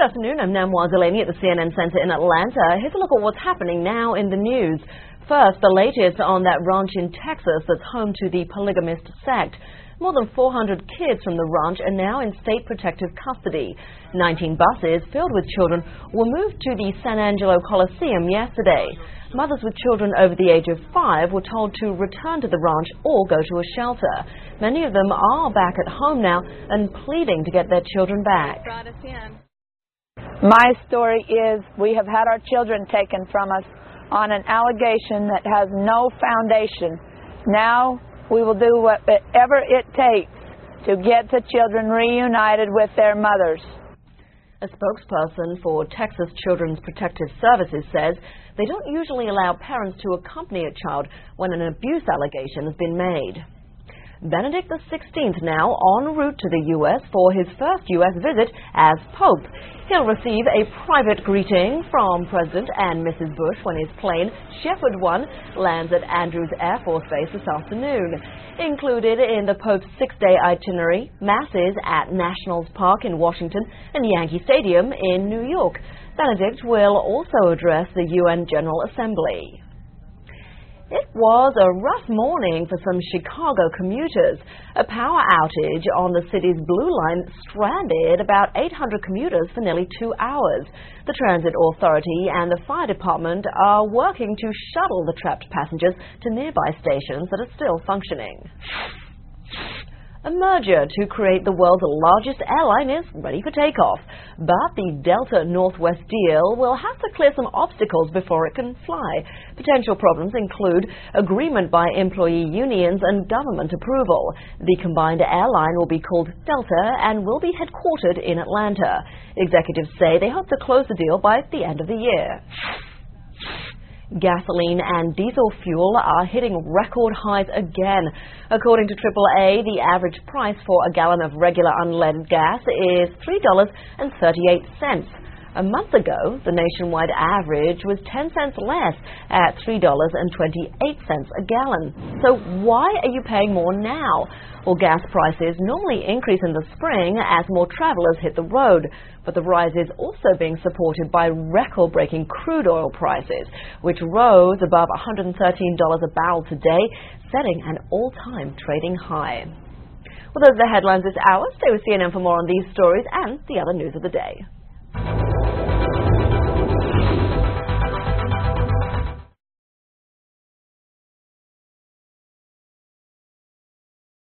Good afternoon, I'm Namwa Delaney at the CNN Center in Atlanta. Here's a look at what's happening now in the news. First, the latest on that ranch in Texas that's home to the polygamist sect. More than 400 kids from the ranch are now in state protective custody. 19 buses filled with children were moved to the San Angelo Coliseum yesterday. Mothers with children over the age of 5 were told to return to the ranch or go to a shelter. Many of them are back at home now and pleading to get their children back. My story is we have had our children taken from us on an allegation that has no foundation. Now we will do whatever it takes to get the children reunited with their mothers. A spokesperson for Texas Children's Protective Services says they don't usually allow parents to accompany a child when an abuse allegation has been made. Benedict XVI now en route to the U.S. for his first U.S. visit as Pope. He'll receive a private greeting from President and Mrs. Bush when his plane, Shepherd 1, lands at Andrews Air Force Base this afternoon. Included in the Pope's 6-day itinerary, masses at Nationals Park in Washington and Yankee Stadium in New York. Benedict will also address the UN General Assembly. It was a rough morning for some Chicago commuters. A power outage on the city's Blue Line stranded about 800 commuters for nearly 2 hours. The Transit Authority and the fire department are working to shuttle the trapped passengers to nearby stations that are still functioning. A merger to create the world's largest airline is ready for takeoff, but the Delta Northwest deal will have to clear some obstacles before it can fly. Potential problems include agreement by employee unions and government approval. The combined airline will be called Delta and will be headquartered in Atlanta. Executives say they hope to close the deal by the end of the year. Gasoline and diesel fuel are hitting record highs again. According to AAA, the average price for a gallon of regular unleaded gas is $3.38. A month ago, the nationwide average was 10 cents less at $3.28 a gallon. So why are you paying more now? Well, gas prices normally increase in the spring as more travelers hit the road. But the rise is also being supported by record-breaking crude oil prices, which rose above $113 a barrel today, setting an all-time trading high. Well, those are the headlines this hour. Stay with CNN for more on these stories and the other news of the day.